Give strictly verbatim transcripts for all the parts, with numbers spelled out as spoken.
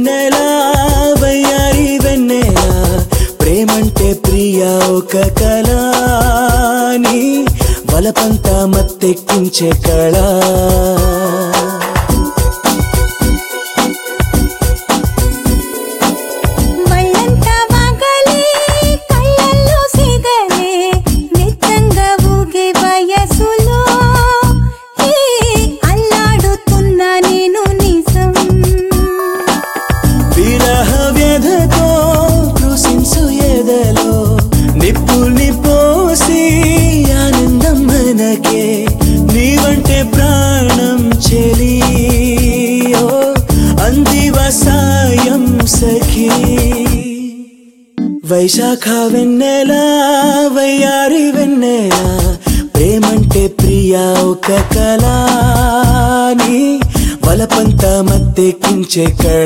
వెన్నెలా వయ్యారి వెన్నెలా ప్రేమంటే ప్రియా ఒక కళ నీ వలపంతా మత్తెక్కించే కళ నిప్పుల్ని పోసి ఆనందం మనకే నీవంటే ప్రాణం చెలియో అందివ సాయం సఖీ వైశాఖ వెన్నెలా వయ్యారి వెన్నెలా ప్రేమంటే ప్రియా ఒక కళ నీ వలపంతా మత్తెక్కించే కళ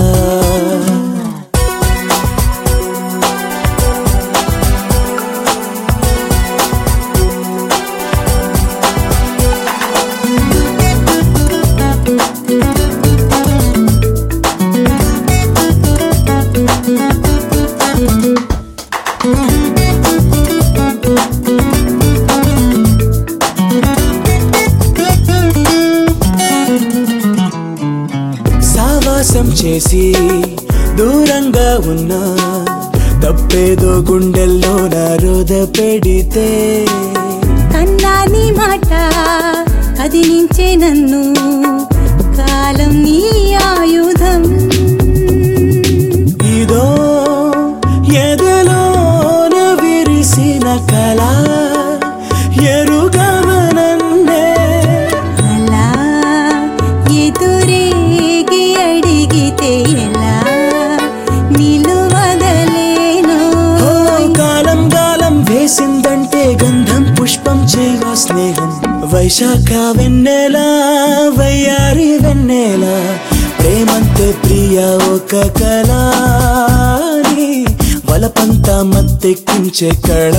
సావాసం చేసి దూరంగా ఉన్నా తప్పేదో గుండెల్లో నా రోద పెడితే కన్నాని మాట కదిలించే నన్ను కాలం నీ ఆయుధం ఇదో ఎదలోన విరిసిన కళ ఎరుగవనన్నే అలా ఎదురేగి అడిగితే ఎలా నిలువదలేను కాలం గాలం వేసిందంటే గంధం పుష్పం చేయవా స్నేహం వైశాఖ వెన్నెలా వయ్యారి వెన్నెలా ప్రేమంతే ప్రియా ఒక కళ నీ వలపంతా మత్తెక్కించే కళ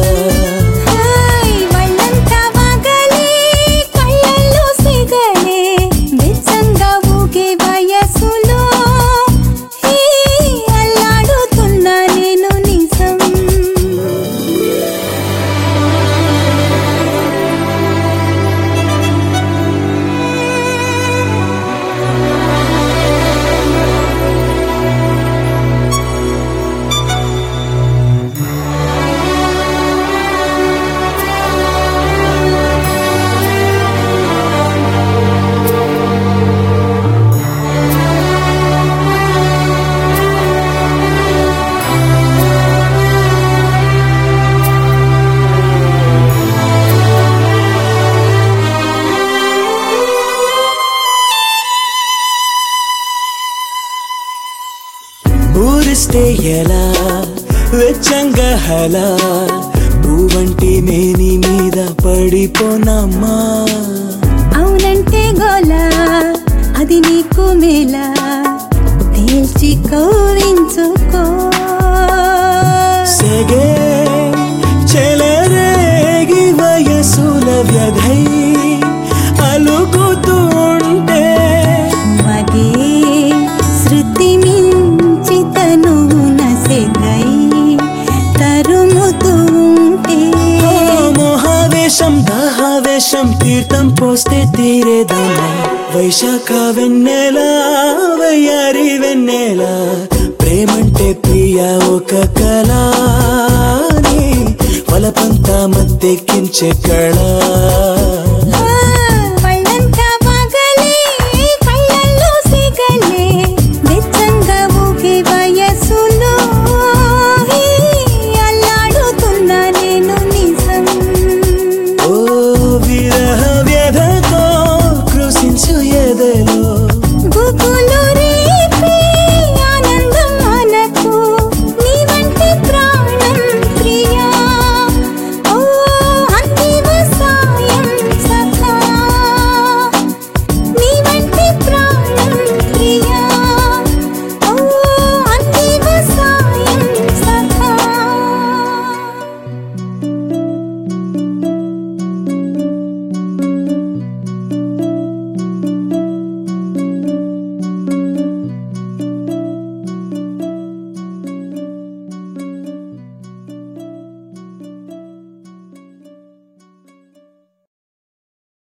ఊరిస్తే ఎలా వెచ్చంగా హలా పువ్వంటి మేని మీద పడిపోనమ్మా అవునంటే గోలా అది నీకు మేలా తేల్చి కౌరించుకో సెగే చెలరేగి వయసుల వ్యధై అలుగుతూ ఉంటే మగే శృతి మించి తనువు నసెగై తరుముతూ ఉంటే మోహావేశం దాహావేశం తీర్థం పోస్తే తీరేదమ్మా వైశాఖ వెన్నెలా వయ్యారి వెన్నెలా ప్రేమంటే ప్రియా ఒక కళ నీ వలపంతా మత్తెక్కించే కళ